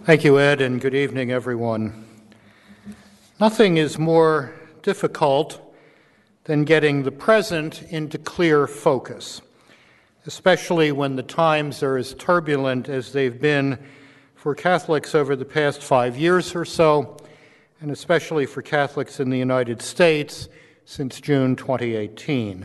Thank you, Ed, and good evening, everyone. Nothing is more difficult than getting the present into clear focus, especially when the times are as turbulent as they've been for Catholics over the past 5 years or so, and especially for Catholics in the United States since June 2018.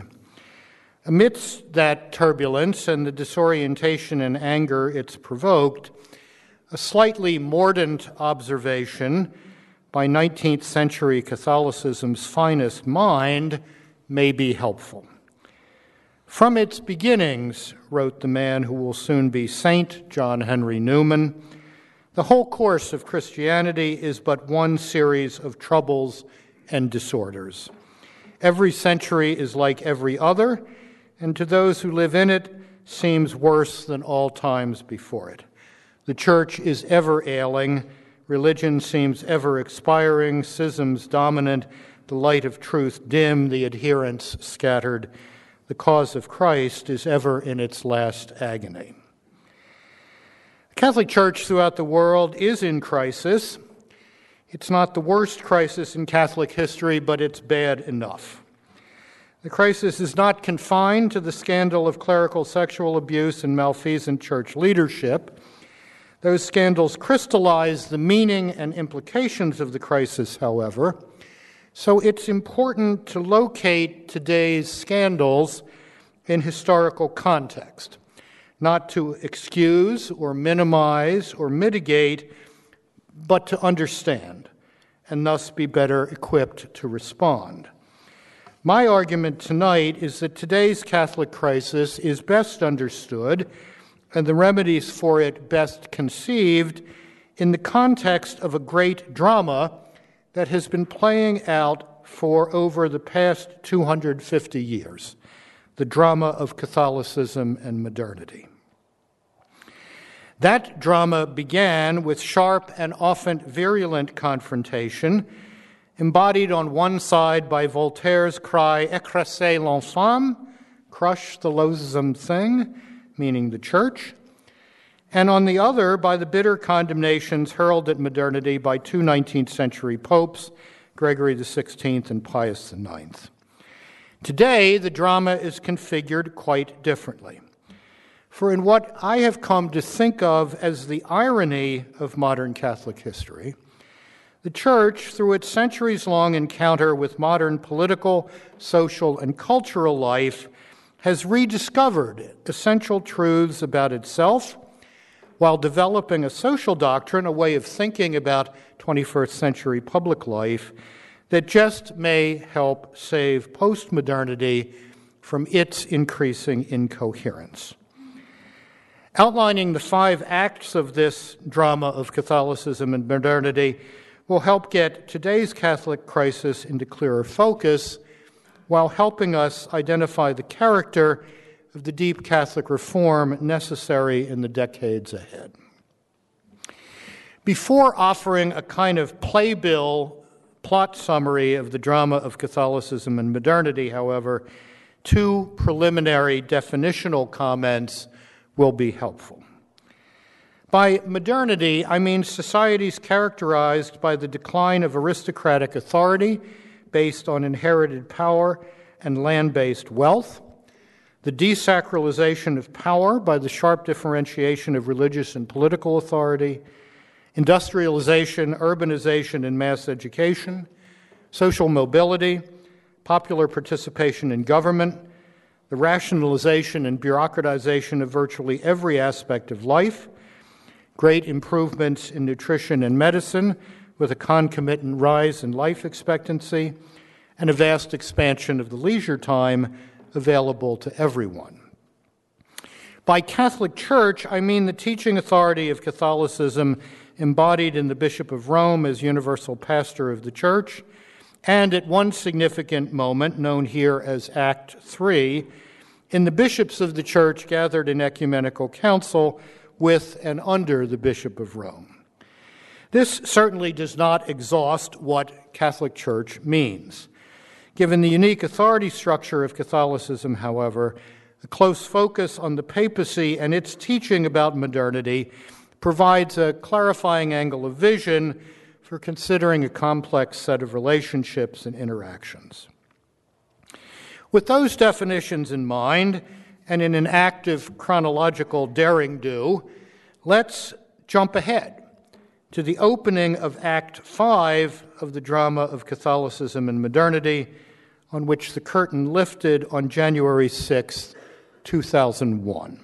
Amidst that turbulence and the disorientation and anger it's provoked, a slightly mordant observation by 19th century Catholicism's finest mind may be helpful. From its beginnings, wrote the man who will soon be Saint John Henry Newman, the whole course of Christianity is but one series of troubles and disorders. Every century is like every other, and to those who live in it seems worse than all times before it. The church is ever ailing, religion seems ever expiring, schisms dominant, the light of truth dim, the adherents scattered. The cause of Christ is ever in its last agony. The Catholic Church throughout the world is in crisis. It's not the worst crisis in Catholic history, but it's bad enough. The crisis is not confined to the scandal of clerical sexual abuse and malfeasant church leadership. Those scandals crystallize the meaning and implications of the crisis, however, so it's important to locate today's scandals in historical context, not to excuse or minimize or mitigate, but to understand, and thus be better equipped to respond. My argument tonight is that today's Catholic crisis is best understood and the remedies for it best conceived in the context of a great drama that has been playing out for over the past 250 years, the drama of Catholicism and modernity. That drama began with sharp and often virulent confrontation, embodied on one side by Voltaire's cry, "Écrasez l'enfant," crush the loathsome thing, meaning the church, and on the other by the bitter condemnations hurled at modernity by two 19th century popes, Gregory XVI and Pius IX. Today, the drama is configured quite differently. For in what I have come to think of as the irony of modern Catholic history, the Church, through its centuries-long encounter with modern political, social, and cultural life, has rediscovered essential truths about itself while developing a social doctrine, a way of thinking about 21st century public life that just may help save postmodernity from its increasing incoherence. Outlining the 5 acts of this drama of Catholicism and modernity will help get today's Catholic crisis into clearer focus while helping us identify the character of the deep Catholic reform necessary in the decades ahead. Before offering a kind of playbill plot summary of the drama of Catholicism and modernity, however, 2 preliminary definitional comments will be helpful. By modernity, I mean societies characterized by the decline of aristocratic authority based on inherited power and land-based wealth, the desacralization of power by the sharp differentiation of religious and political authority, industrialization, urbanization, and mass education, social mobility, popular participation in government, the rationalization and bureaucratization of virtually every aspect of life, great improvements in nutrition and medicine with a concomitant rise in life expectancy, and a vast expansion of the leisure time available to everyone. By Catholic Church, I mean the teaching authority of Catholicism embodied in the Bishop of Rome as universal pastor of the Church, and at one significant moment, known here as Act 3, in the bishops of the Church gathered in ecumenical council with and under the Bishop of Rome. This certainly does not exhaust what Catholic Church means. Given the unique authority structure of Catholicism, however, a close focus on the papacy and its teaching about modernity provides a clarifying angle of vision for considering a complex set of relationships and interactions. With those definitions in mind, and in an act of chronological daring-do, let's jump ahead to the opening of Act 5 of the drama of Catholicism and Modernity, on which the curtain lifted on January 6, 2001.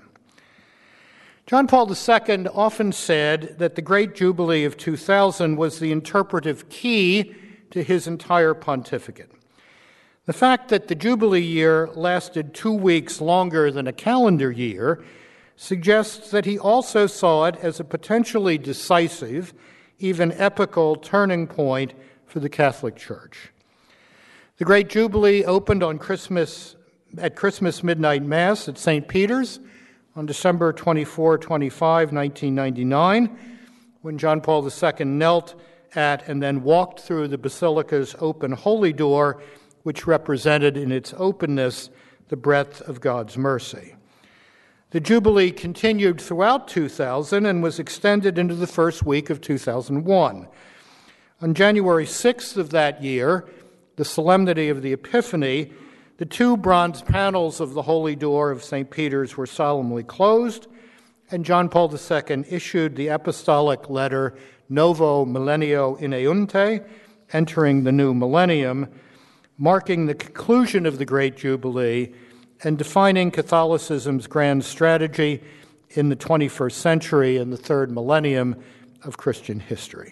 John Paul II often said that the Great Jubilee of 2000 was the interpretive key to his entire pontificate. The fact that the Jubilee year lasted 2 weeks longer than a calendar year suggests that he also saw it as a potentially decisive, even epical turning point for the Catholic Church. The Great Jubilee opened on Christmas Midnight Mass at St. Peter's on December 24-25, 1999, when John Paul II knelt at and then walked through the Basilica's open holy door, which represented in its openness the breadth of God's mercy. The Jubilee continued throughout 2000 and was extended into the first week of 2001. On January 6th of that year, the Solemnity of the Epiphany, the 2 bronze panels of the Holy Door of St. Peter's were solemnly closed, and John Paul II issued the apostolic letter Novo Millennio Ineunte, entering the new millennium, marking the conclusion of the Great Jubilee and defining Catholicism's grand strategy in the 21st century and the third millennium of Christian history.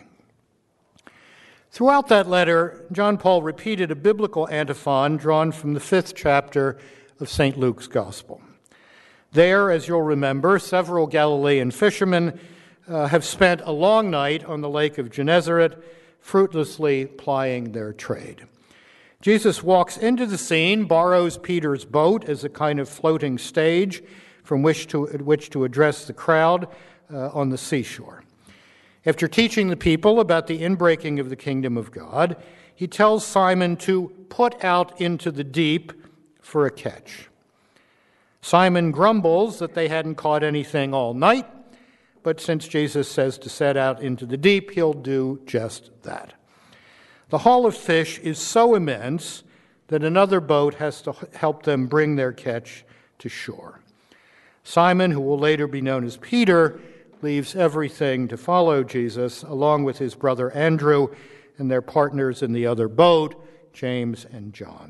Throughout that letter, John Paul repeated a biblical antiphon drawn from the 5th chapter of St. Luke's Gospel. There, as you'll remember, several Galilean fishermen have spent a long night on the lake of Gennesaret, fruitlessly plying their trade. Jesus walks into the scene, borrows Peter's boat as a kind of floating stage from which to address the crowd on the seashore. After teaching the people about the inbreaking of the kingdom of God, he tells Simon to put out into the deep for a catch. Simon grumbles that they hadn't caught anything all night, but since Jesus says to set out into the deep, he'll do just that. The haul of fish is so immense that another boat has to help them bring their catch to shore. Simon, who will later be known as Peter, leaves everything to follow Jesus, along with his brother Andrew and their partners in the other boat, James and John.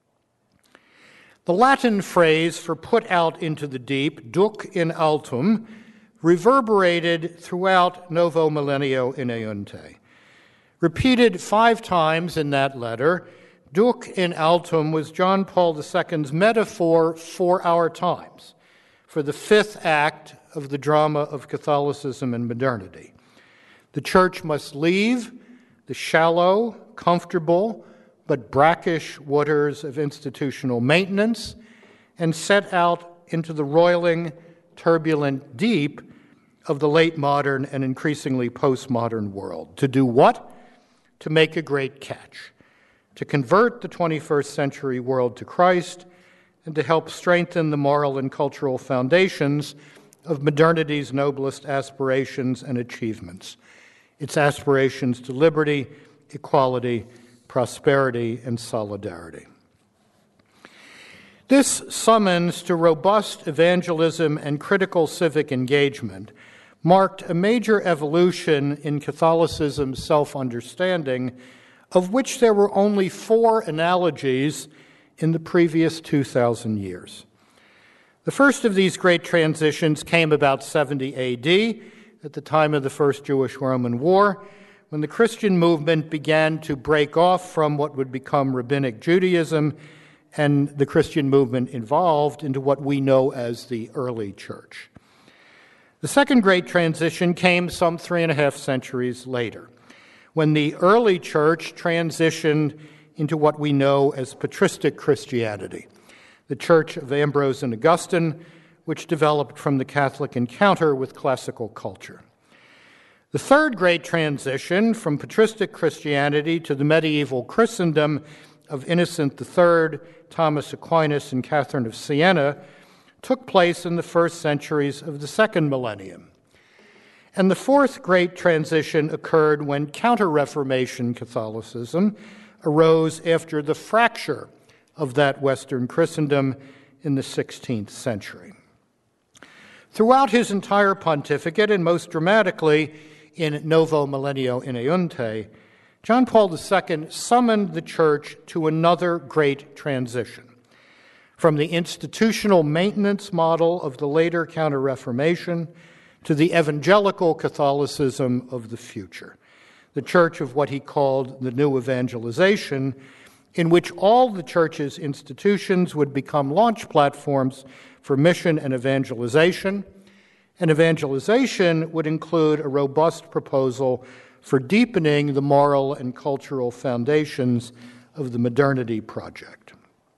The Latin phrase for put out into the deep, duc in altum, reverberated throughout Novo Millennio Ineunte. Repeated 5 times in that letter, duc in altum was John Paul II's metaphor for our times, for the 5th act of the drama of Catholicism and modernity. The Church must leave the shallow, comfortable, but brackish waters of institutional maintenance and set out into the roiling, turbulent deep of the late modern and increasingly postmodern world. To do what? To make a great catch, to convert the 21st century world to Christ, and to help strengthen the moral and cultural foundations of modernity's noblest aspirations and achievements, its aspirations to liberty, equality, prosperity, and solidarity. This summons to robust evangelism and critical civic engagement marked a major evolution in Catholicism's self-understanding, of which there were only 4 analogies in the previous 2,000 years. The first of these great transitions came about 70 AD, at the time of the First Jewish-Roman War, when the Christian movement began to break off from what would become Rabbinic Judaism, and the Christian movement evolved into what we know as the early church. The second great transition came some 3.5 centuries later, when the early church transitioned into what we know as patristic Christianity, the church of Ambrose and Augustine, which developed from the Catholic encounter with classical culture. The third great transition from patristic Christianity to the medieval Christendom of Innocent III, Thomas Aquinas, and Catherine of Siena took place in the first centuries of the second millennium. And the fourth great transition occurred when Counter-Reformation Catholicism arose after the fracture of that Western Christendom in the 16th century. Throughout his entire pontificate, and most dramatically in Novo Millennio Ineunte, John Paul II summoned the Church to another great transition, from the institutional maintenance model of the later Counter-Reformation to the evangelical Catholicism of the future, the Church of what he called the New Evangelization, in which all the Church's institutions would become launch platforms for mission and evangelization, and evangelization would include a robust proposal for deepening the moral and cultural foundations of the modernity project.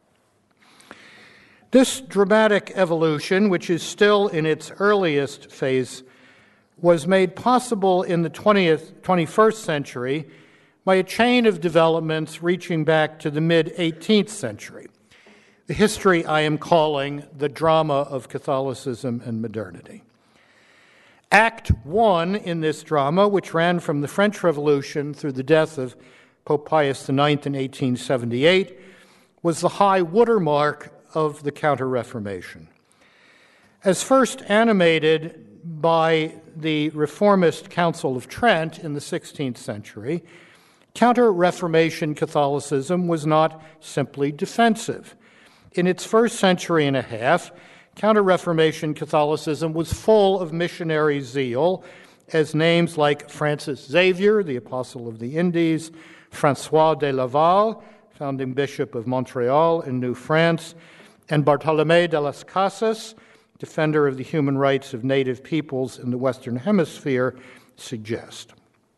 This dramatic evolution, which is still in its earliest phase, was made possible in the 21st century by a chain of developments reaching back to the mid-18th century, the history I am calling the drama of Catholicism and modernity. Act 1 in this drama, which ran from the French Revolution through the death of Pope Pius IX in 1878, was the high watermark of the Counter-Reformation. As first animated by the Reformist Council of Trent in the 16th century, Counter-Reformation Catholicism was not simply defensive. In its first century and a half, Counter-Reformation Catholicism was full of missionary zeal, as names like Francis Xavier, the Apostle of the Indies, François de Laval, founding Bishop of Montreal in New France, and Bartolomé de las Casas, defender of the human rights of native peoples in the Western Hemisphere, suggest.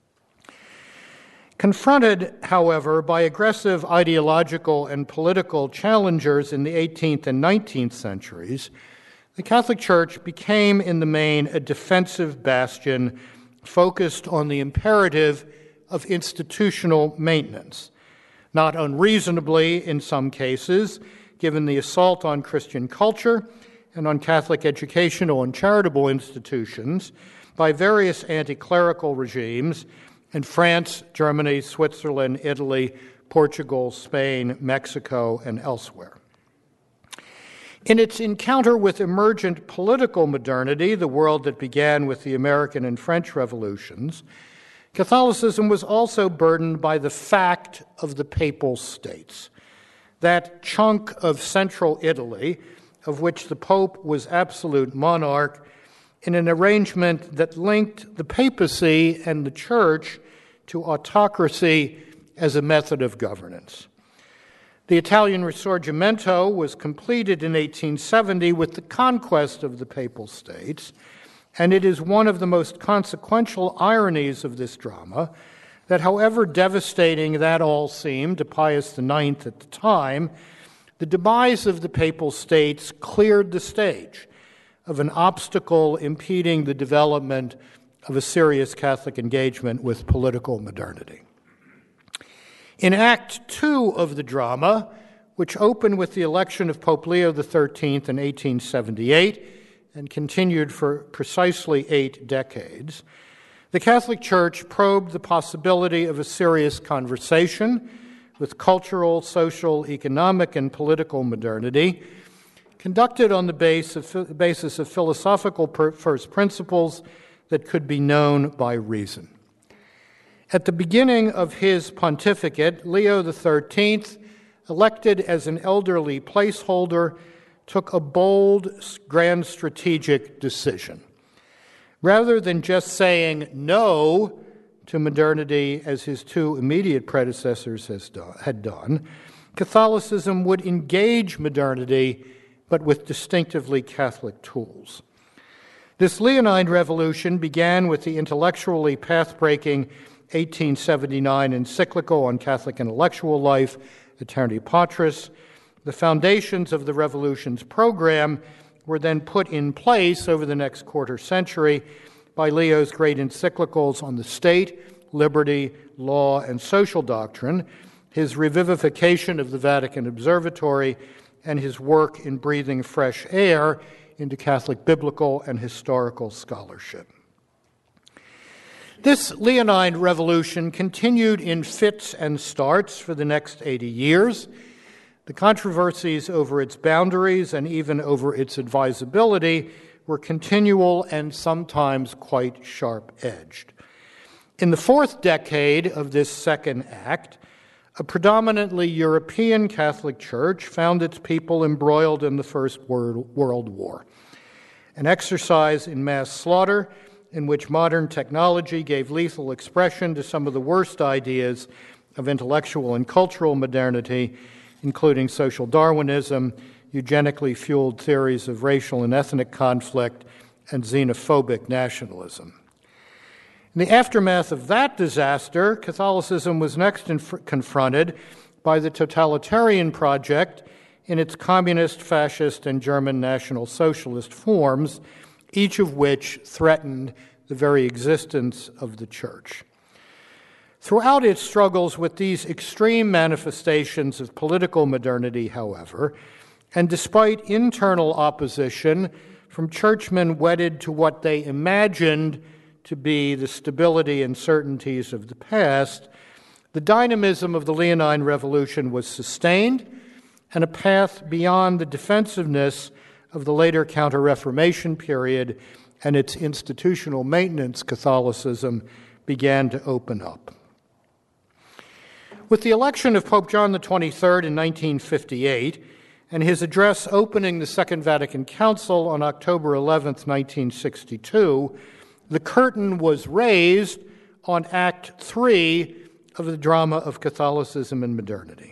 Confronted, however, by aggressive ideological and political challengers in the 18th and 19th centuries, the Catholic Church became, in the main, a defensive bastion focused on the imperative of institutional maintenance, not unreasonably in some cases, given the assault on Christian culture and on Catholic educational and charitable institutions by various anti-clerical regimes in France, Germany, Switzerland, Italy, Portugal, Spain, Mexico, and elsewhere. In its encounter with emergent political modernity, the world that began with the American and French revolutions, Catholicism was also burdened by the fact of the Papal States, that chunk of central Italy, of which the Pope was absolute monarch, in an arrangement that linked the papacy and the Church to autocracy as a method of governance. The Italian Risorgimento was completed in 1870 with the conquest of the Papal States, and it is one of the most consequential ironies of this drama that however devastating that all seemed to Pius IX at the time, the demise of the Papal States cleared the stage of an obstacle impeding the development of a serious Catholic engagement with political modernity. In Act 2 of the drama, which opened with the election of Pope Leo XIII in 1878 and continued for precisely 8 decades, the Catholic Church probed the possibility of a serious conversation with cultural, social, economic, and political modernity, conducted on the basis of philosophical first principles that could be known by reason. At the beginning of his pontificate, Leo XIII, elected as an elderly placeholder, took a bold, grand strategic decision. Rather than just saying no to modernity as his 2 immediate predecessors had done, Catholicism would engage modernity, but with distinctively Catholic tools. This Leonine revolution began with the intellectually path-breaking 1879 encyclical on Catholic intellectual life, Aeterni Patris. The foundations of the revolution's program were then put in place over the next quarter century by Leo's great encyclicals on the state, liberty, law, and social doctrine, his revivification of the Vatican Observatory, and his work in breathing fresh air into Catholic biblical and historical scholarship. This Leonine revolution continued in fits and starts for the next 80 years. The controversies over its boundaries and even over its advisability were continual and sometimes quite sharp-edged. In the fourth decade of this second act, a predominantly European Catholic Church found its people embroiled in the First World War, an exercise in mass slaughter in which modern technology gave lethal expression to some of the worst ideas of intellectual and cultural modernity, including social Darwinism, eugenically fueled theories of racial and ethnic conflict, and xenophobic nationalism. In the aftermath of that disaster, Catholicism was next confronted by the totalitarian project in its communist, fascist, and German National Socialist forms, each of which threatened the very existence of the Church. Throughout its struggles with these extreme manifestations of political modernity, however, and despite internal opposition from churchmen wedded to what they imagined to be the stability and certainties of the past, the dynamism of the Leonine Revolution was sustained, and a path beyond the defensiveness of the later Counter-Reformation period and its institutional maintenance Catholicism began to open up. With the election of Pope John XXIII in 1958 and his address opening the Second Vatican Council on October 11, 1962, the curtain was raised on Act 3 of the drama of Catholicism and modernity.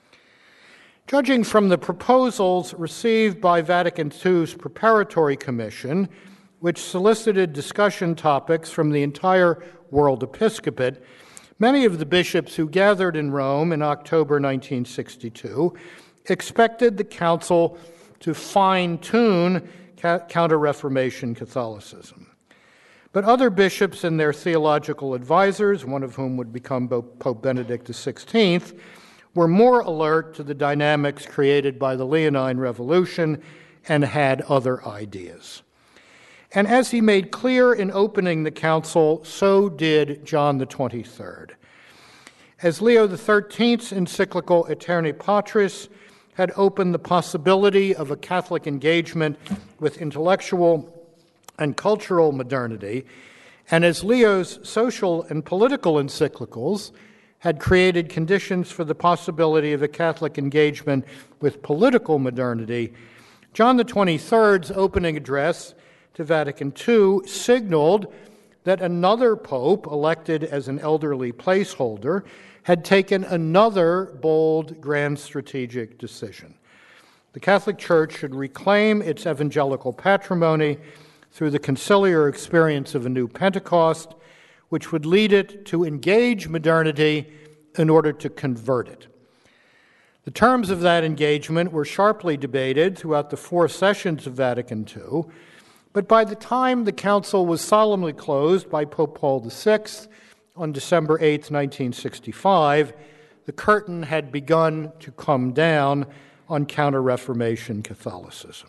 Judging from the proposals received by Vatican II's Preparatory Commission, which solicited discussion topics from the entire world episcopate, many of the bishops who gathered in Rome in October 1962 expected the council to fine-tune Counter-Reformation Catholicism. But other bishops and their theological advisors, one of whom would become Pope Benedict XVI, were more alert to the dynamics created by the Leonine Revolution and had other ideas. And as he made clear in opening the council, so did John XXIII. As Leo XIII's encyclical Aeterni Patris had opened the possibility of a Catholic engagement with intellectual and cultural modernity, and as Leo's social and political encyclicals had created conditions for the possibility of a Catholic engagement with political modernity, John XXIII's opening address to Vatican II signaled that another pope, elected as an elderly placeholder, had taken another bold grand strategic decision. The Catholic Church should reclaim its evangelical patrimony through the conciliar experience of a new Pentecost, which would lead it to engage modernity in order to convert it. The terms of that engagement were sharply debated throughout the 4 sessions of Vatican II, but by the time the council was solemnly closed by Pope Paul VI on December 8, 1965, the curtain had begun to come down on Counter-Reformation Catholicism.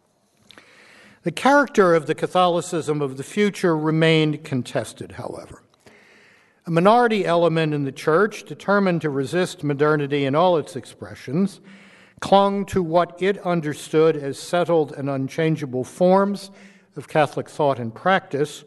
The character of the Catholicism of the future remained contested, however. A minority element in the Church, determined to resist modernity in all its expressions, clung to what it understood as settled and unchangeable forms of Catholic thought and practice,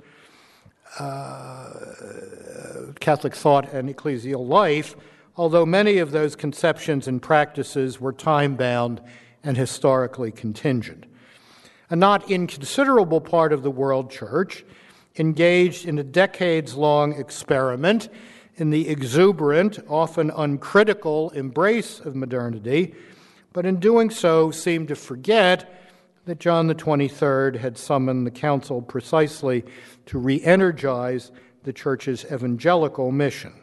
Catholic thought and ecclesial life, although many of those conceptions and practices were time-bound and historically contingent. A not inconsiderable part of the world church engaged in a decades-long experiment in the exuberant, often uncritical embrace of modernity, but in doing so seemed to forget that John XXIII had summoned the council precisely to re-energize the Church's evangelical mission.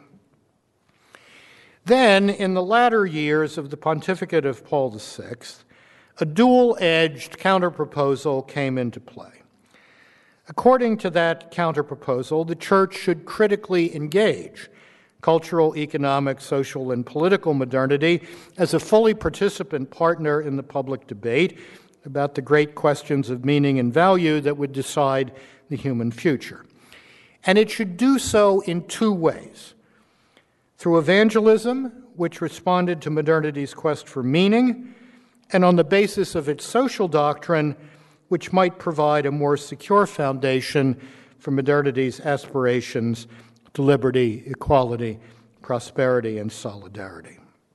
Then, in the latter years of the pontificate of Paul VI, a dual-edged counterproposal came into play. According to that counterproposal, the Church should critically engage cultural, economic, social, and political modernity as a fully participant partner in the public debate about the great questions of meaning and value that would decide the human future. And it should do so in two ways: through evangelism, which responded to modernity's quest for meaning, and on the basis of its social doctrine, which might provide a more secure foundation for modernity's aspirations to liberty, equality, prosperity, and solidarity.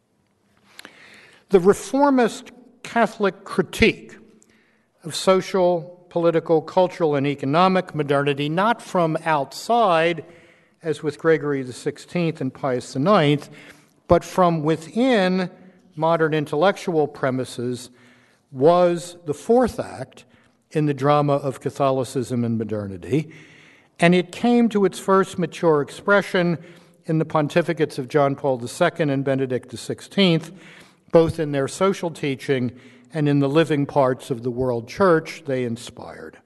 The reformist Catholic critique of social, political, cultural, and economic modernity, not from outside, as with Gregory XVI and Pius IX, but from within modern intellectual premises, was the fourth act in the drama of Catholicism and modernity, and it came to its first mature expression in the pontificates of John Paul II and Benedict XVI, both in their social teaching and in the living parts of the world church they inspired.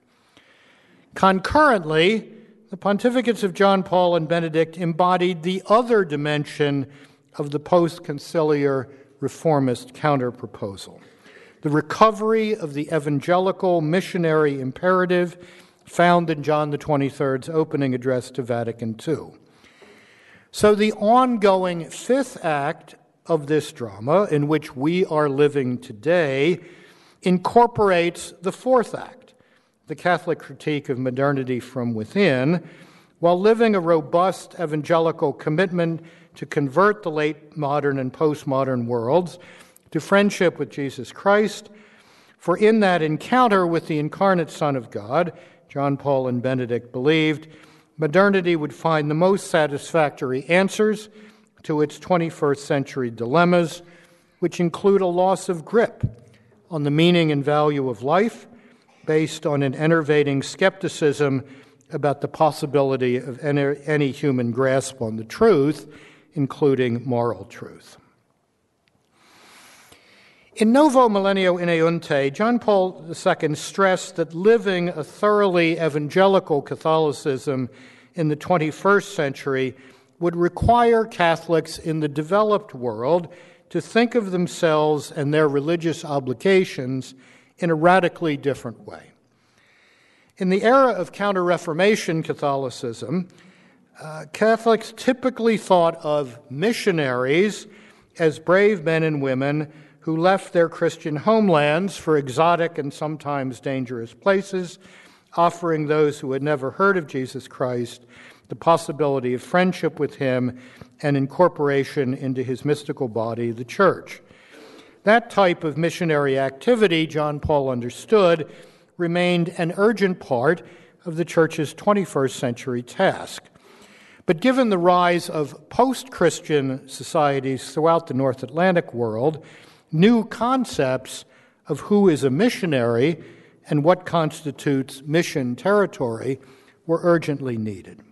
Concurrently, the pontificates of John Paul and Benedict embodied the other dimension of the post-conciliar reformist counterproposal, the recovery of the evangelical missionary imperative found in John XXIII's opening address to Vatican II. So the ongoing fifth act of this drama, in which we are living today, incorporates the fourth act, the Catholic critique of modernity from within, while living a robust evangelical commitment to convert the late modern and postmodern worlds to friendship with Jesus Christ. For in that encounter with the incarnate Son of God, John Paul and Benedict believed, modernity would find the most satisfactory answers to its 21st century dilemmas, which include a loss of grip on the meaning and value of life based on an enervating skepticism about the possibility of any human grasp on the truth, including moral truth. In Novo Millennio Ineunte, John Paul II stressed that living a thoroughly evangelical Catholicism in the 21st century would require Catholics in the developed world to think of themselves and their religious obligations in a radically different way. In the era of Counter-Reformation Catholicism, Catholics typically thought of missionaries as brave men and women who left their Christian homelands for exotic and sometimes dangerous places, offering those who had never heard of Jesus Christ the possibility of friendship with him and incorporation into his mystical body, the Church. That type of missionary activity, John Paul understood, remained an urgent part of the Church's 21st century task. But given the rise of post-Christian societies throughout the North Atlantic world, new concepts of who is a missionary and what constitutes mission territory were urgently needed.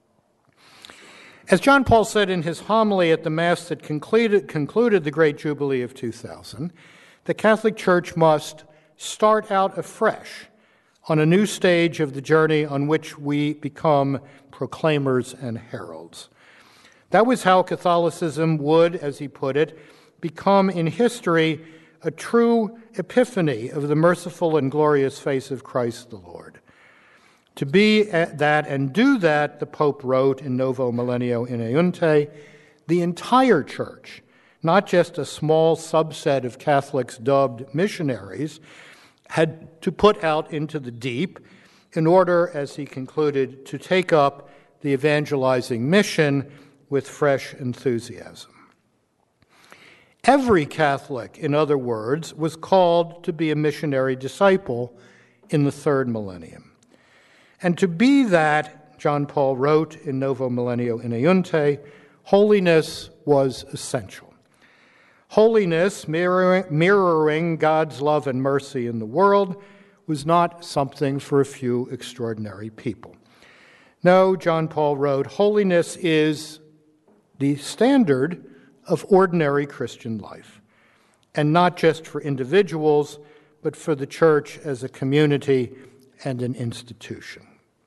As John Paul said in his homily at the Mass that concluded the Great Jubilee of 2000, the Catholic Church must start out afresh on a new stage of the journey on which we become proclaimers and heralds. That was how Catholicism would, as he put it, become in history a true epiphany of the merciful and glorious face of Christ the Lord. To be that and do that, the Pope wrote in Novo Millennio Ineunte, the entire Church, not just a small subset of Catholics dubbed missionaries, had to put out into the deep in order, as he concluded, to take up the evangelizing mission with fresh enthusiasm. Every Catholic, in other words, was called to be a missionary disciple in the third millennium. And to be that, John Paul wrote in Novo Millennio Ineunte, holiness was essential. Holiness, mirroring God's love and mercy in the world, was not something for a few extraordinary people. No, John Paul wrote, holiness is the standard of ordinary Christian life, and not just for individuals, but for the Church as a community and an institution.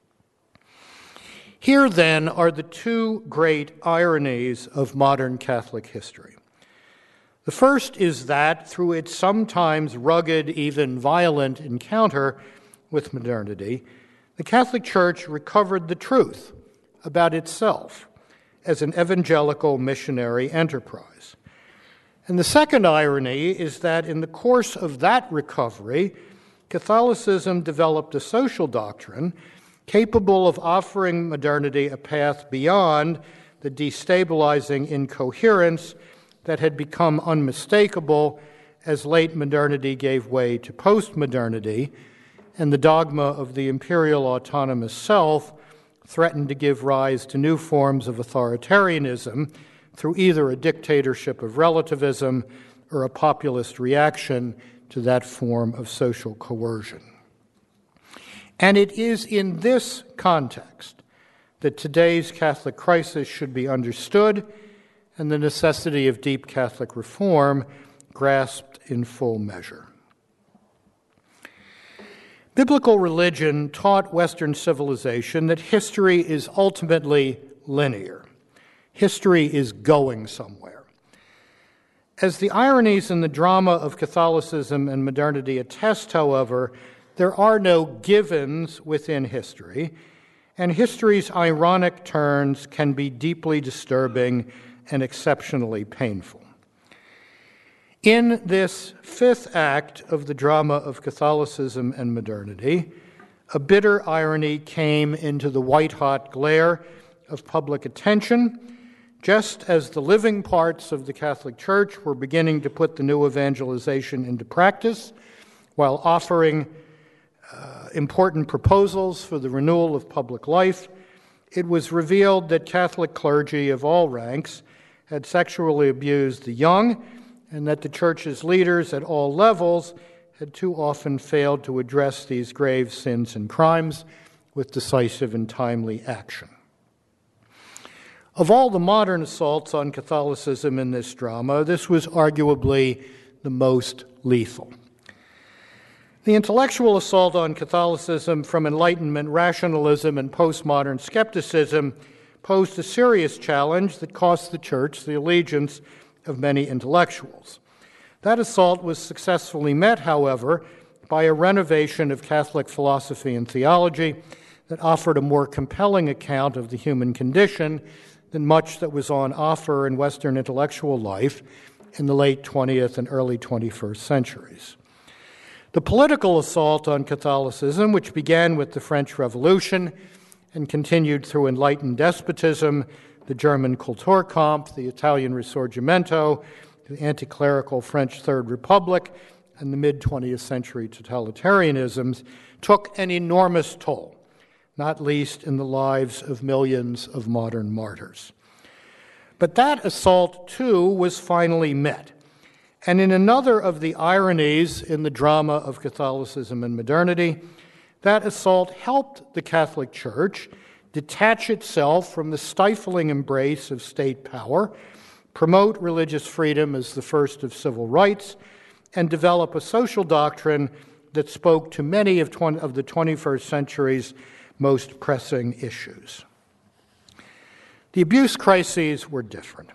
Here, then, are the two great ironies of modern Catholic history. The first is that, through its sometimes rugged, even violent encounter with modernity, the Catholic Church recovered the truth about itself as an evangelical missionary enterprise. And the second irony is that in the course of that recovery, Catholicism developed a social doctrine capable of offering modernity a path beyond the destabilizing incoherence that had become unmistakable as late modernity gave way to postmodernity, and the dogma of the imperial autonomous self threatened to give rise to new forms of authoritarianism through either a dictatorship of relativism or a populist reaction to that form of social coercion. And it is in this context that today's Catholic crisis should be understood and the necessity of deep Catholic reform grasped in full measure. Biblical religion taught Western civilization that history is ultimately linear. History is going somewhere. As the ironies in the drama of Catholicism and modernity attest, however, there are no givens within history, and history's ironic turns can be deeply disturbing and exceptionally painful. In this fifth act of the drama of Catholicism and modernity, a bitter irony came into the white-hot glare of public attention, just as the living parts of the Catholic Church were beginning to put the new evangelization into practice, while offering important proposals for the renewal of public life. It was revealed that Catholic clergy of all ranks had sexually abused the young, and that the Church's leaders at all levels had too often failed to address these grave sins and crimes with decisive and timely action. Of all the modern assaults on Catholicism in this drama, this was arguably the most lethal. The intellectual assault on Catholicism from Enlightenment rationalism and postmodern skepticism posed a serious challenge that cost the Church the allegiance of many intellectuals. That assault was successfully met, however, by a renovation of Catholic philosophy and theology that offered a more compelling account of the human condition than much that was on offer in Western intellectual life in the late 20th and early 21st centuries. The political assault on Catholicism, which began with the French Revolution and continued through enlightened despotism, the German Kulturkampf, the Italian Risorgimento, the anti-clerical French Third Republic, and the mid-20th century totalitarianisms, took an enormous toll, not least in the lives of millions of modern martyrs. But that assault, too, was finally met. And in another of the ironies in the drama of Catholicism and modernity, that assault helped the Catholic Church detach itself from the stifling embrace of state power, promote religious freedom as the first of civil rights, and develop a social doctrine that spoke to many of the 21st century's most pressing issues. The abuse crises were different.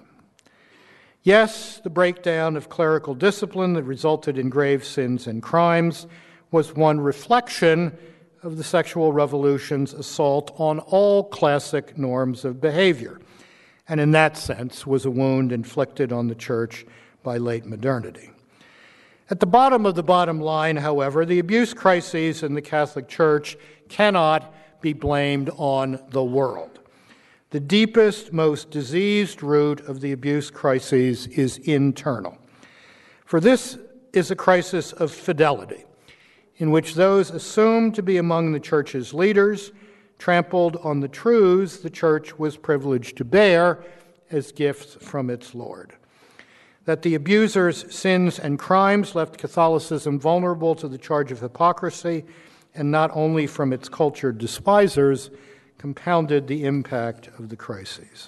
Yes, the breakdown of clerical discipline that resulted in grave sins and crimes was one reflection of the sexual revolution's assault on all classic norms of behavior, and in that sense was a wound inflicted on the Church by late modernity. At the bottom of the bottom line, however, the abuse crises in the Catholic Church cannot be blamed on the world. The deepest, most diseased root of the abuse crises is internal. For this is a crisis of fidelity, in which those assumed to be among the Church's leaders trampled on the truths the Church was privileged to bear as gifts from its Lord. That the abuser's sins and crimes left Catholicism vulnerable to the charge of hypocrisy, and not only from its cultured despisers, compounded the impact of the crises.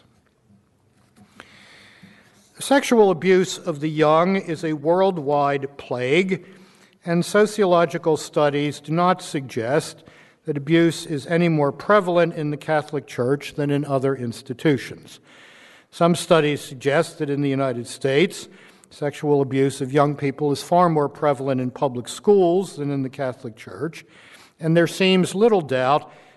The sexual abuse of the young is a worldwide plague, and sociological studies do not suggest that abuse is any more prevalent in the Catholic Church than in other institutions. Some studies suggest that in the United States, sexual abuse of young people is far more prevalent in public schools than in the Catholic Church, and there seems little doubt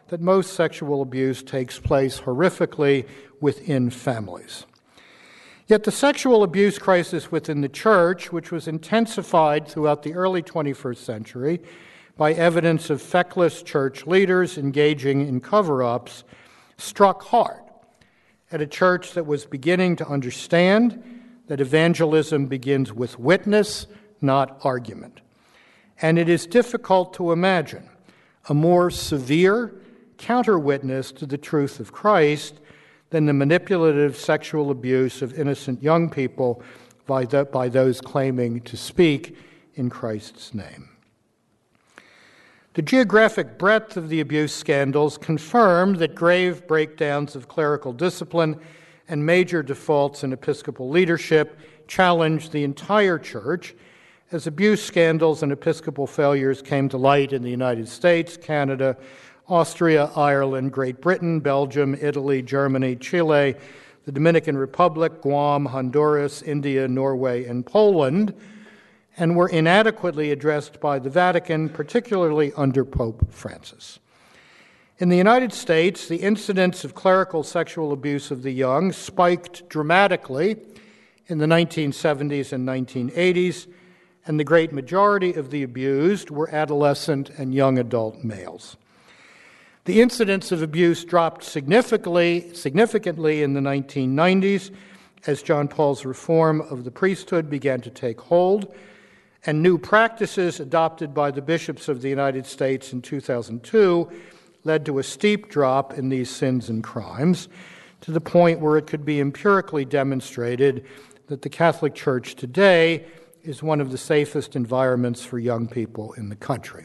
that most sexual abuse takes place horrifically within families. Yet the sexual abuse crisis within the church, which was intensified throughout the early 21st century by evidence of feckless church leaders engaging in cover-ups, struck hard at a church that was beginning to understand that evangelism begins with witness, not argument. And it is difficult to imagine a more severe counter-witness to the truth of Christ than the manipulative sexual abuse of innocent young people by those claiming to speak in Christ's name. The geographic breadth of the abuse scandals confirmed that grave breakdowns of clerical discipline and major defaults in episcopal leadership challenged the entire church as abuse scandals and episcopal failures came to light in the United States, Canada, Austria, Ireland, Great Britain, Belgium, Italy, Germany, Chile, the Dominican Republic, Guam, Honduras, India, Norway, and Poland, and were inadequately addressed by the Vatican, particularly under Pope Francis. In the United States, the incidence of clerical sexual abuse of the young spiked dramatically in the 1970s and 1980s, and the great majority of the abused were adolescent and young adult males. The incidence of abuse dropped significantly in the 1990s as John Paul's reform of the priesthood began to take hold, and new practices adopted by the bishops of the United States in 2002 led to a steep drop in these sins and crimes, to the point where it could be empirically demonstrated that the Catholic Church today is one of the safest environments for young people in the country.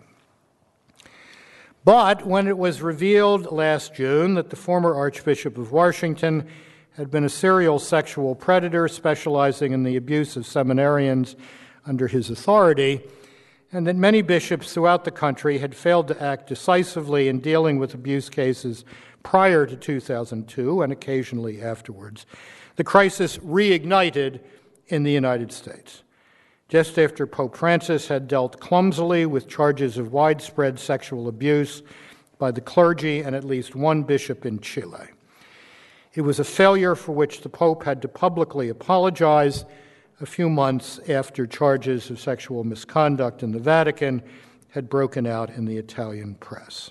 But when it was revealed last June that the former Archbishop of Washington had been a serial sexual predator specializing in the abuse of seminarians under his authority, and that many bishops throughout the country had failed to act decisively in dealing with abuse cases prior to 2002 and occasionally afterwards, the crisis reignited in the United States. Just after Pope Francis had dealt clumsily with charges of widespread sexual abuse by the clergy and at least one bishop in Chile. It was a failure for which the Pope had to publicly apologize a few months after charges of sexual misconduct in the Vatican had broken out in the Italian press.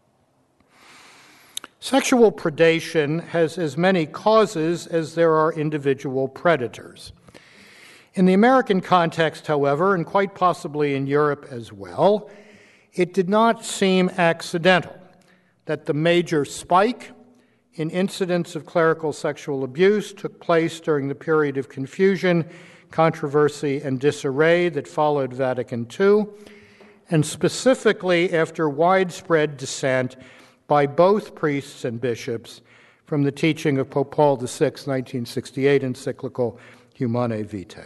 Sexual predation has as many causes as there are individual predators. In the American context, however, and quite possibly in Europe as well, it did not seem accidental that the major spike in incidents of clerical sexual abuse took place during the period of confusion, controversy, and disarray that followed Vatican II, and specifically after widespread dissent by both priests and bishops from the teaching of Pope Paul VI, 1968 encyclical Humanae Vitae.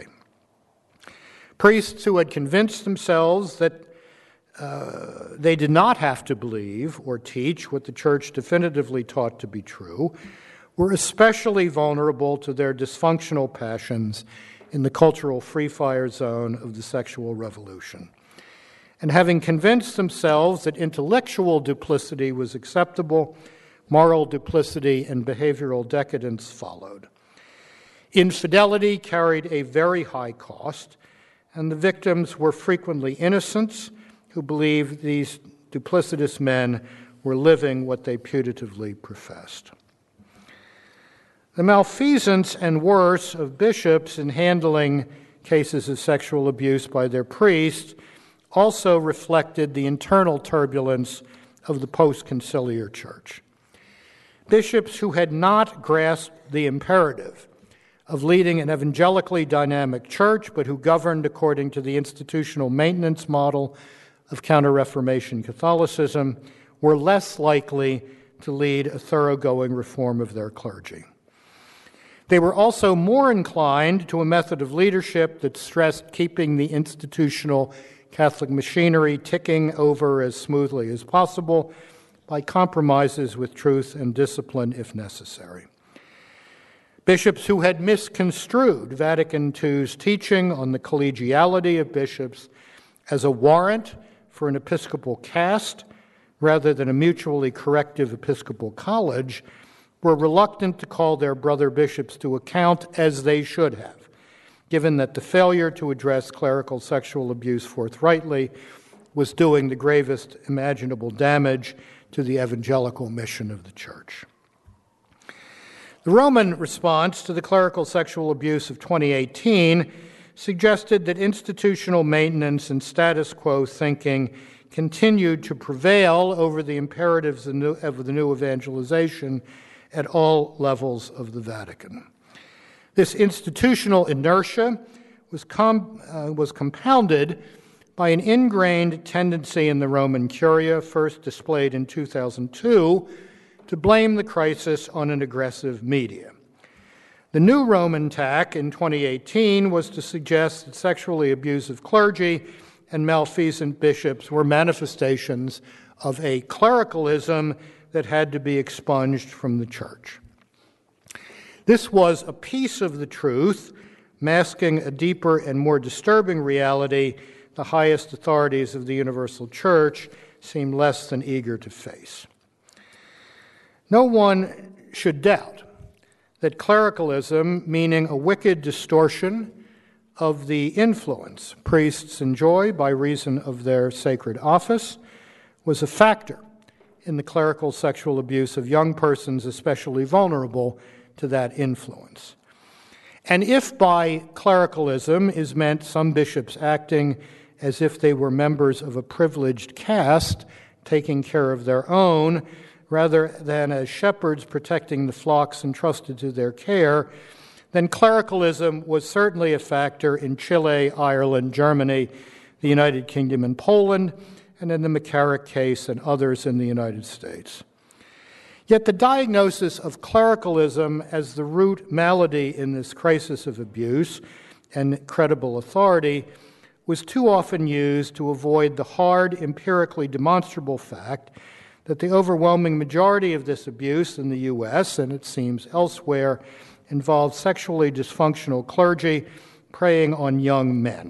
Priests who had convinced themselves that they did not have to believe or teach what the Church definitively taught to be true were especially vulnerable to their dysfunctional passions in the cultural free-fire zone of the sexual revolution. And having convinced themselves that intellectual duplicity was acceptable, moral duplicity and behavioral decadence followed. Infidelity carried a very high cost, and the victims were frequently innocents who believed these duplicitous men were living what they putatively professed. The malfeasance and worse of bishops in handling cases of sexual abuse by their priests also reflected the internal turbulence of the post-conciliar church. Bishops who had not grasped the imperative of leading an evangelically dynamic church, but who governed according to the institutional maintenance model of Counter-Reformation Catholicism, were less likely to lead a thoroughgoing reform of their clergy. They were also more inclined to a method of leadership that stressed keeping the institutional Catholic machinery ticking over as smoothly as possible by compromises with truth and discipline if necessary. Bishops who had misconstrued Vatican II's teaching on the collegiality of bishops as a warrant for an episcopal caste rather than a mutually corrective Episcopal college, were reluctant to call their brother bishops to account as they should have, given that the failure to address clerical sexual abuse forthrightly was doing the gravest imaginable damage to the evangelical mission of the Church. The Roman response to the clerical sexual abuse of 2018 suggested that institutional maintenance and status quo thinking continued to prevail over the imperatives of the new evangelization at all levels of the Vatican. This institutional inertia was compounded by an ingrained tendency in the Roman Curia, first displayed in 2002, to blame the crisis on an aggressive media. The new Roman tack in 2018 was to suggest that sexually abusive clergy and malfeasant bishops were manifestations of a clericalism that had to be expunged from the Church. This was a piece of the truth, masking a deeper and more disturbing reality the highest authorities of the Universal Church seem less than eager to face. No one should doubt that clericalism, meaning a wicked distortion of the influence priests enjoy by reason of their sacred office, was a factor in the clerical sexual abuse of young persons especially vulnerable to that influence. And if by clericalism is meant some bishops acting as if they were members of a privileged caste taking care of their own, rather than as shepherds protecting the flocks entrusted to their care, then clericalism was certainly a factor in Chile, Ireland, Germany, the United Kingdom, and Poland, and in the McCarrick case and others in the United States. Yet the diagnosis of clericalism as the root malady in this crisis of abuse and credible authority was too often used to avoid the hard, empirically demonstrable fact that the overwhelming majority of this abuse in the U.S., and it seems elsewhere, involved sexually dysfunctional clergy preying on young men,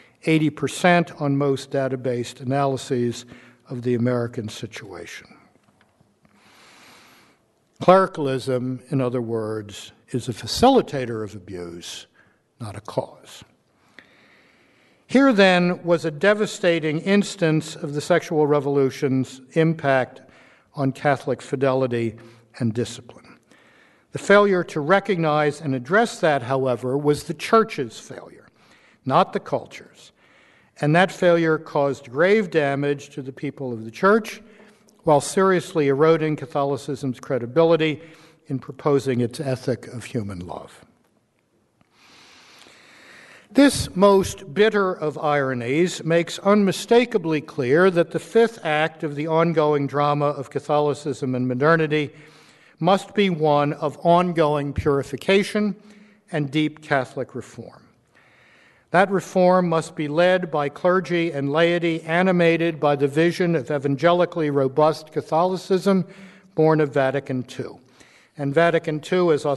80% on most database analyses of the American situation. Clericalism, in other words, is a facilitator of abuse, not a cause. Here, then, was a devastating instance of the sexual revolution's impact on Catholic fidelity and discipline. The failure to recognize and address that, however, was the Church's failure, not the culture's. And that failure caused grave damage to the people of the Church, while seriously eroding Catholicism's credibility in proposing its ethic of human love. This most bitter of ironies makes unmistakably clear that the fifth act of the ongoing drama of Catholicism and modernity must be one of ongoing purification and deep Catholic reform. That reform must be led by clergy and laity animated by the vision of evangelically robust Catholicism born of Vatican II. And Vatican II is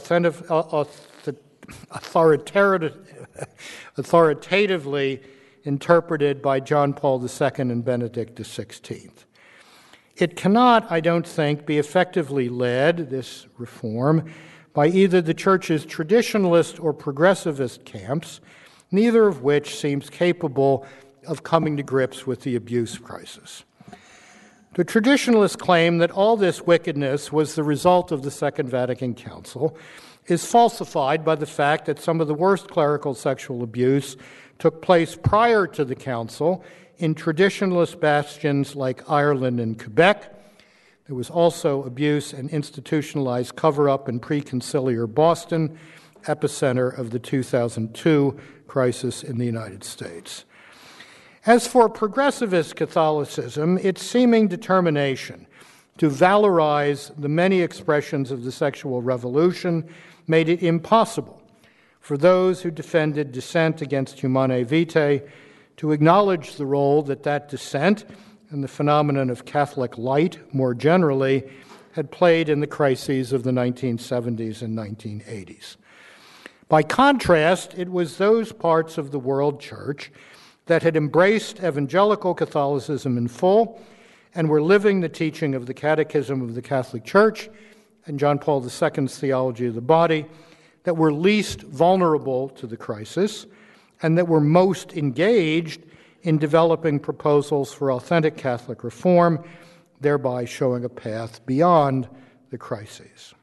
authoritatively interpreted by John Paul II and Benedict XVI. It cannot, I don't think, be effectively led, this reform, by either the Church's traditionalist or progressivist camps, neither of which seems capable of coming to grips with the abuse crisis. The traditionalists claim that all this wickedness was the result of the Second Vatican Council is falsified by the fact that some of the worst clerical sexual abuse took place prior to the Council in traditionalist bastions like Ireland and Quebec. There was also abuse and institutionalized cover-up in pre-conciliar Boston, epicenter of the 2002 crisis in the United States. As for progressivist Catholicism, its seeming determination to valorize the many expressions of the sexual revolution made it impossible for those who defended dissent against Humanae Vitae to acknowledge the role that dissent and the phenomenon of Catholic light more generally had played in the crises of the 1970s and 1980s. By contrast, it was those parts of the world church that had embraced evangelical Catholicism in full and were living the teaching of the Catechism of the Catholic Church and John Paul II's theology of the body, that were least vulnerable to the crisis and that were most engaged in developing proposals for authentic Catholic reform, thereby showing a path beyond the crises.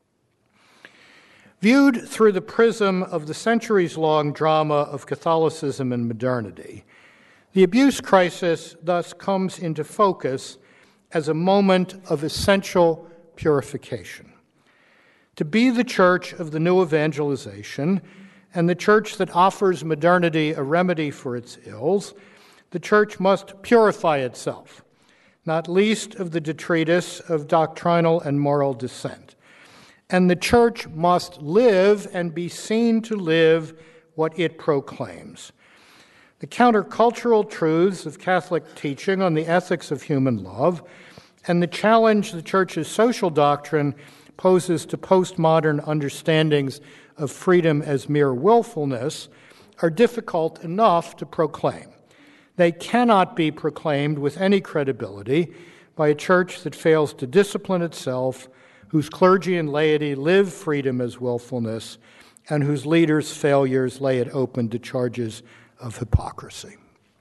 Viewed through the prism of the centuries-long drama of Catholicism and modernity, the abuse crisis thus comes into focus as a moment of essential purification. To be the church of the new evangelization and the church that offers modernity a remedy for its ills, the church must purify itself, not least of the detritus of doctrinal and moral dissent. And the church must live and be seen to live what it proclaims. The countercultural truths of Catholic teaching on the ethics of human love and the challenge the Church's social doctrine poses to postmodern understandings of freedom as mere willfulness are difficult enough to proclaim. They cannot be proclaimed with any credibility by a church that fails to discipline itself, whose clergy and laity live freedom as willfulness, and whose leaders' failures lay it open to charges of hypocrisy.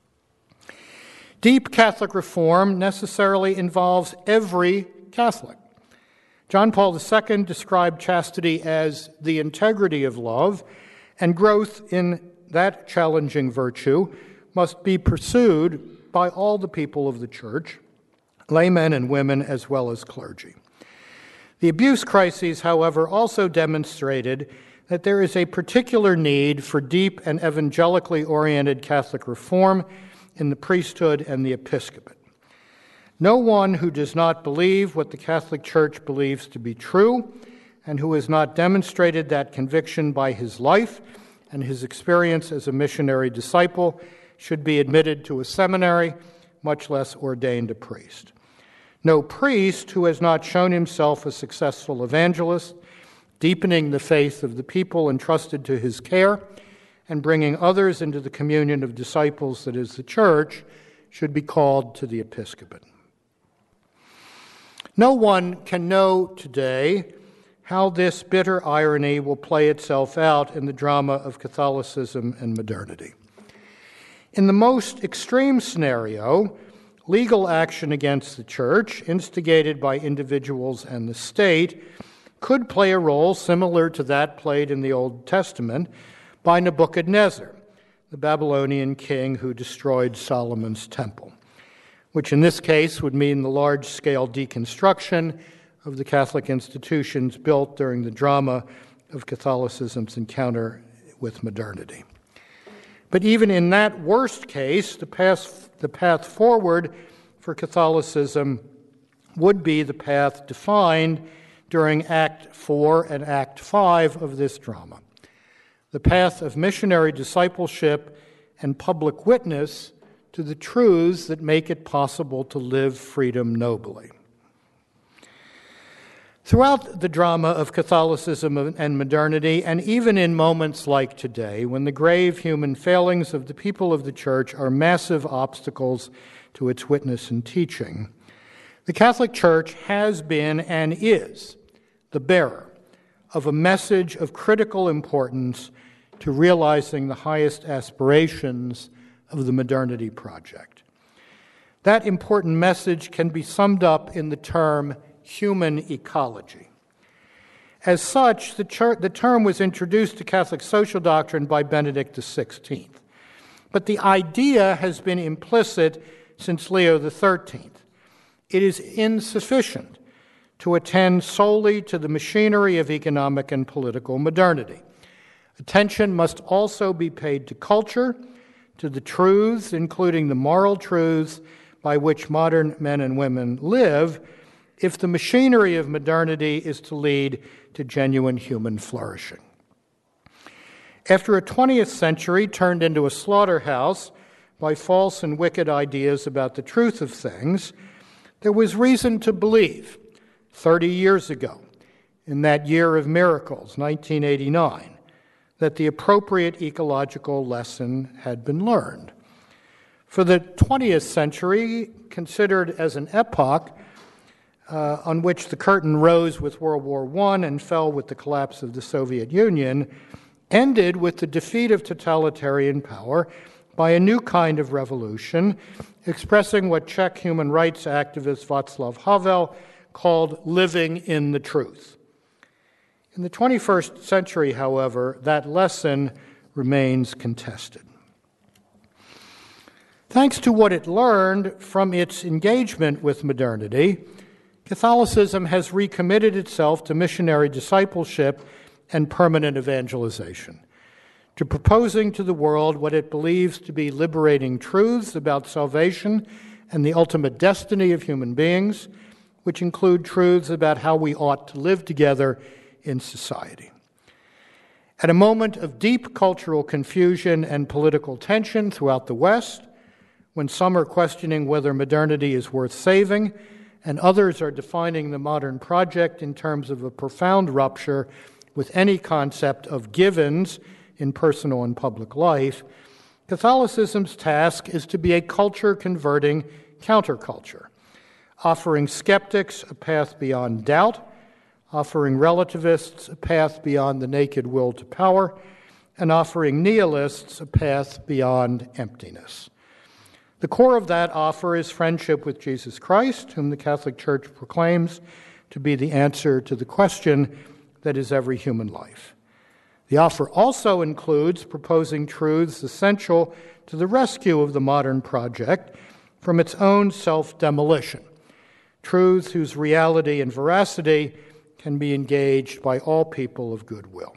Deep Catholic reform necessarily involves every Catholic. John Paul II described chastity as the integrity of love, and growth in that challenging virtue must be pursued by all the people of the Church, laymen and women as well as clergy. The abuse crises, however, also demonstrated that there is a particular need for deep and evangelically oriented Catholic reform in the priesthood and the episcopate. No one who does not believe what the Catholic Church believes to be true and who has not demonstrated that conviction by his life and his experience as a missionary disciple should be admitted to a seminary, much less ordained a priest. No priest who has not shown himself a successful evangelist, deepening the faith of the people entrusted to his care and bringing others into the communion of disciples that is the Church, should be called to the episcopate. No one can know today how this bitter irony will play itself out in the drama of Catholicism and modernity. In the most extreme scenario, legal action against the Church, instigated by individuals and the state, could play a role similar to that played in the Old Testament by Nebuchadnezzar, the Babylonian king who destroyed Solomon's temple, which in this case would mean the large-scale deconstruction of the Catholic institutions built during the drama of Catholicism's encounter with modernity. But even in that worst case, the path forward for Catholicism would be the path defined during Act 4 and Act 5 of this drama, the path of missionary discipleship and public witness to the truths that make it possible to live freedom nobly. Throughout the drama of Catholicism and modernity, and even in moments like today, when the grave human failings of the people of the Church are massive obstacles to its witness and teaching, the Catholic Church has been and is the bearer of a message of critical importance to realizing the highest aspirations of the modernity project. That important message can be summed up in the term human ecology. As such, the term was introduced to Catholic social doctrine by Benedict XVI. But the idea has been implicit since Leo XIII. It is insufficient to attend solely to the machinery of economic and political modernity. Attention must also be paid to culture, to the truths, including the moral truths by which modern men and women live, if the machinery of modernity is to lead to genuine human flourishing. After a 20th century turned into a slaughterhouse by false and wicked ideas about the truth of things, there was reason to believe 30 years ago, in that year of miracles, 1989, that the appropriate ecological lesson had been learned. For the 20th century, considered as an epoch on which the curtain rose with World War I and fell with the collapse of the Soviet Union, ended with the defeat of totalitarian power by a new kind of revolution, expressing what Czech human rights activist Václav Havel called living in the truth. In the 21st century, however, that lesson remains contested. Thanks to what it learned from its engagement with modernity, Catholicism has recommitted itself to missionary discipleship and permanent evangelization, to proposing to the world what it believes to be liberating truths about salvation and the ultimate destiny of human beings, which include truths about how we ought to live together in society. At a moment of deep cultural confusion and political tension throughout the West, when some are questioning whether modernity is worth saving, and others are defining the modern project in terms of a profound rupture with any concept of givens in personal and public life, Catholicism's task is to be a culture-converting counterculture, offering skeptics a path beyond doubt, offering relativists a path beyond the naked will to power, and offering nihilists a path beyond emptiness. The core of that offer is friendship with Jesus Christ, whom the Catholic Church proclaims to be the answer to the question that is every human life. The offer also includes proposing truths essential to the rescue of the modern project from its own self-demolition, truths whose reality and veracity can be engaged by all people of goodwill.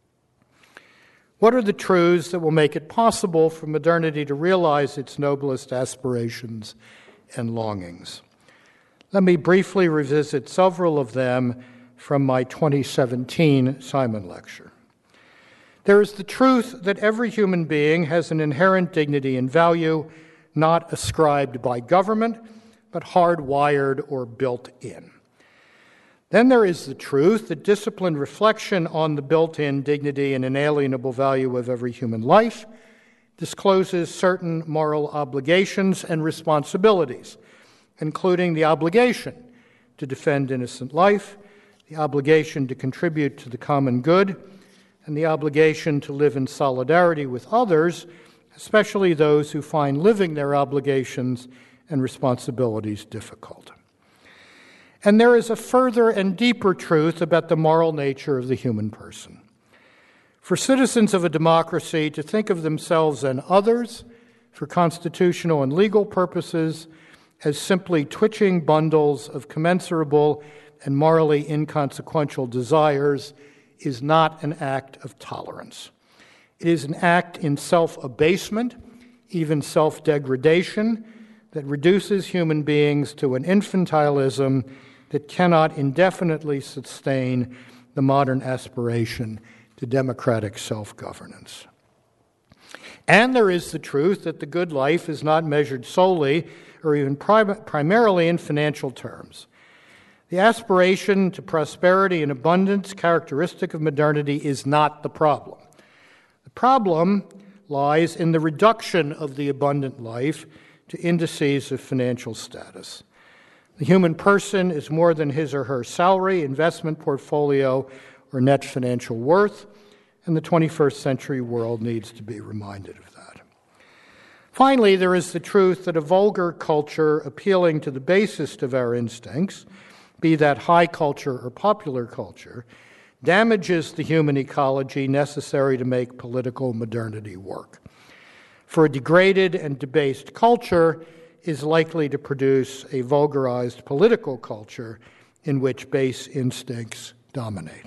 What are the truths that will make it possible for modernity to realize its noblest aspirations and longings? Let me briefly revisit several of them from my 2017 Simon Lecture. There is the truth that every human being has an inherent dignity and value not ascribed by government, but hardwired or built in. Then there is the truth that disciplined reflection on the built-in dignity and inalienable value of every human life discloses certain moral obligations and responsibilities, including the obligation to defend innocent life, the obligation to contribute to the common good, and the obligation to live in solidarity with others, especially those who find living their obligations and responsibilities difficult. And there is a further and deeper truth about the moral nature of the human person. For citizens of a democracy to think of themselves and others, for constitutional and legal purposes, as simply twitching bundles of commensurable and morally inconsequential desires is not an act of tolerance. It is an act in self-abasement, even self-degradation, that reduces human beings to an infantilism that cannot indefinitely sustain the modern aspiration to democratic self-governance. And there is the truth that the good life is not measured solely or even primarily in financial terms. The aspiration to prosperity and abundance characteristic of modernity is not the problem. The problem lies in the reduction of the abundant life to indices of financial status. The human person is more than his or her salary, investment portfolio, or net financial worth, and the 21st century world needs to be reminded of that. Finally, there is the truth that a vulgar culture appealing to the basest of our instincts, be that high culture or popular culture, damages the human ecology necessary to make political modernity work. For a degraded and debased culture is likely to produce a vulgarized political culture in which base instincts dominate.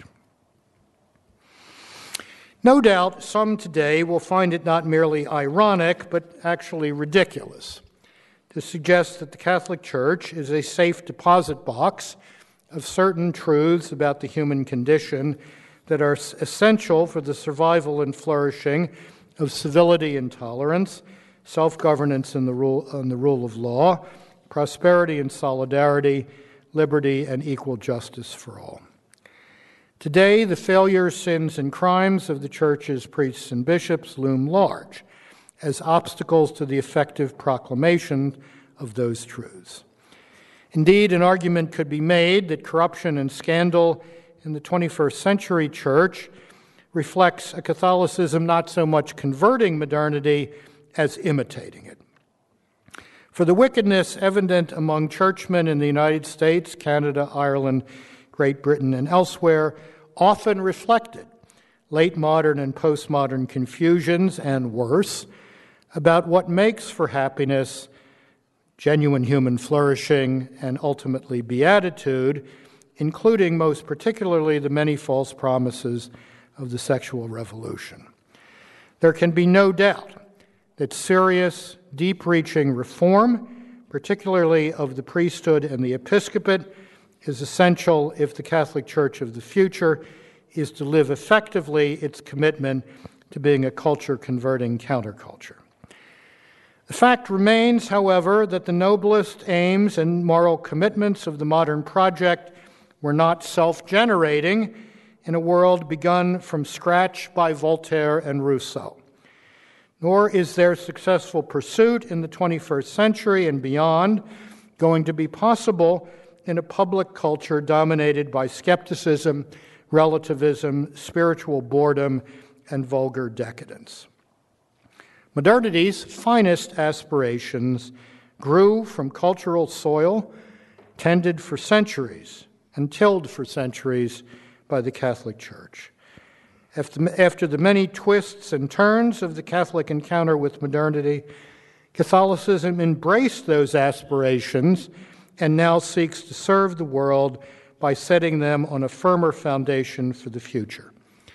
No doubt some today will find it not merely ironic, but actually ridiculous to suggest that the Catholic Church is a safe deposit box of certain truths about the human condition that are essential for the survival and flourishing of civility and tolerance, self-governance and the rule of law, prosperity and solidarity, liberty and equal justice for all. Today, the failures, sins, and crimes of the Church's priests and bishops loom large, as obstacles to the effective proclamation of those truths. Indeed, an argument could be made that corruption and scandal in the 21st century church reflects a Catholicism not so much converting modernity as imitating it. For the wickedness evident among churchmen in the United States, Canada, Ireland, Great Britain, and elsewhere often reflected late modern and postmodern confusions, and worse, about what makes for happiness, genuine human flourishing, and ultimately beatitude, including most particularly the many false promises of the sexual revolution. There can be no doubt that serious, deep-reaching reform, particularly of the priesthood and the episcopate, is essential if the Catholic Church of the future is to live effectively its commitment to being a culture-converting counterculture. The fact remains, however, that the noblest aims and moral commitments of the modern project were not self-generating in a world begun from scratch by Voltaire and Rousseau. Nor is their successful pursuit in the 21st century and beyond going to be possible in a public culture dominated by skepticism, relativism, spiritual boredom, and vulgar decadence. Modernity's finest aspirations grew from cultural soil tended for centuries and tilled for centuries by the Catholic Church. After the many twists and turns of the Catholic encounter with modernity, Catholicism embraced those aspirations and now seeks to serve the world by setting them on a firmer foundation for the future.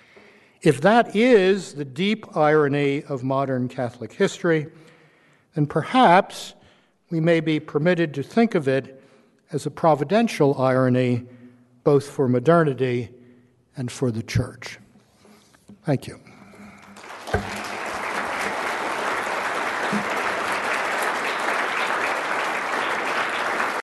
If that is the deep irony of modern Catholic history, then perhaps we may be permitted to think of it as a providential irony, both for modernity and for the Church. Thank you.